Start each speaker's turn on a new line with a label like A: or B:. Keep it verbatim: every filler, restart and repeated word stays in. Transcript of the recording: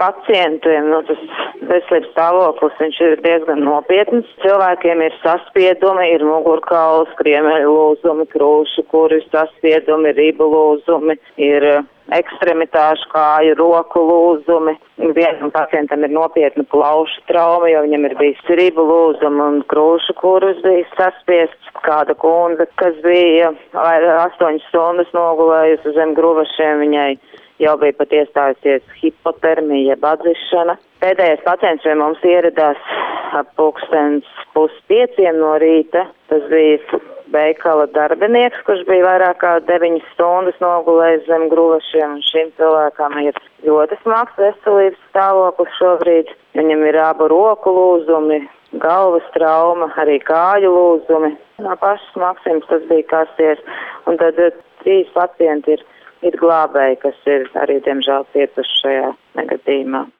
A: pacientiem, nu, tas veselības stāvoklis, viņš ir diezgan nopietns. Cilvēkiem ir saspiedumi, ir mugurkauls, kriemeļu lūzumi, krūšu kurvi saspiedumi, ribu lūzumi, ir ekstremitāšu kāju, roku lūzumi. Vienam pacientam ir nopietna plaušu trauma, jo viņam ir bijis ribu lūzumi un krūšu kurvs bijis saspiests. Kāda kundze, kas bija astoņas stundas nogulējusi zem gruvašiem, viņai jau bija pat iestājusies hipotermija, jeb atzišana. Pēdējais pacients pie mums ieradās ap pulkstens puspieciem no rīta. Tas bija veikala darbinieks, kurš bija vairāk kā deviņas stundas nogulējis zem gruvašiem. Šim cilvēkam ir ļoti smags veselības stāvoklis šobrīd. Viņam ir abu roku lūzumi, galvas trauma, arī kāju lūzumi. No pašas Maksims tas bija kasties. Un tad trīs pacienti ir ir glābēji, kas ir arī, diemžēl, cietuši šajā negadījumā.